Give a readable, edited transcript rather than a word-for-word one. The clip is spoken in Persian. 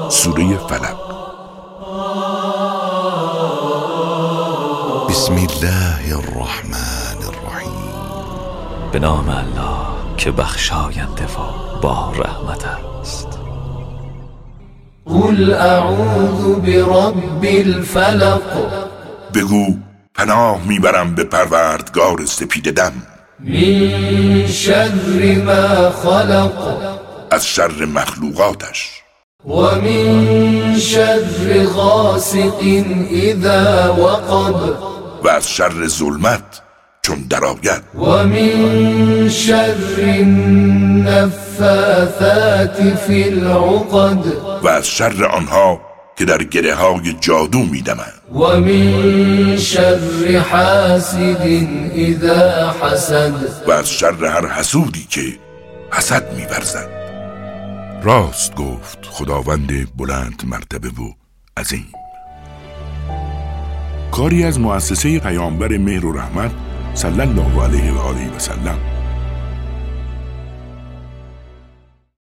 سوره فلق. بسم الله الرحمن الرحیم. به نام الله که بخشاینده و با رحمت است. قل اعوذ برب الفلق. بگو پناه میبرم به پروردگار سپید دم. من شر ما خلق. از شر مخلوقاتش. و من شر غاسق اذا وقب. و از شر ظلمت چون درآید. و من شر النفاثات فی العقد. و از شر آنها که در گره های جادو میدمند. و من شر حاسد اذا حسد. و از شر هر حسودی که حسد می‌ورزد. راست گفت خداوند بلند مرتبه و عظیم. کاری از مؤسسه پیامبر مهر و رحمت صلی الله علیه و آله و سلم.